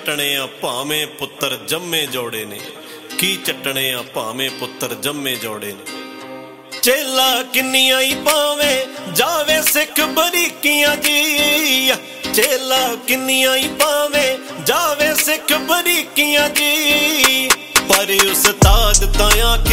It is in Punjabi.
ਚੱਟਣੇ ਆ ਭਾਵੇਂ ਪੁੱਤਰ ਜੰਮੇ ਜੋੜੇ ਨੇ, ਕੀ ਚੱਟਣੇ ਆ ਭਾਵੇਂ ਪੁੱਤਰ ਜੰਮੇ ਜੋੜੇ ਨੇ। ਚੇਲਾ ਕਿੰਨੀਆਂ ਹੀ ਪਾਵੇਂ ਜਾਵੇ ਸਿੱਖ ਬਰੀਕੀਆਂ ਜੀ, ਚੇਲਾ ਕਿੰਨੀਆਂ ਹੀ ਪਾਵੇਂ ਜਾਵੇ ਸਿੱਖ ਬਰੀਕੀਆਂ ਜੀ, ਪਰ ਉਸਤਾਦ ਤਾਂ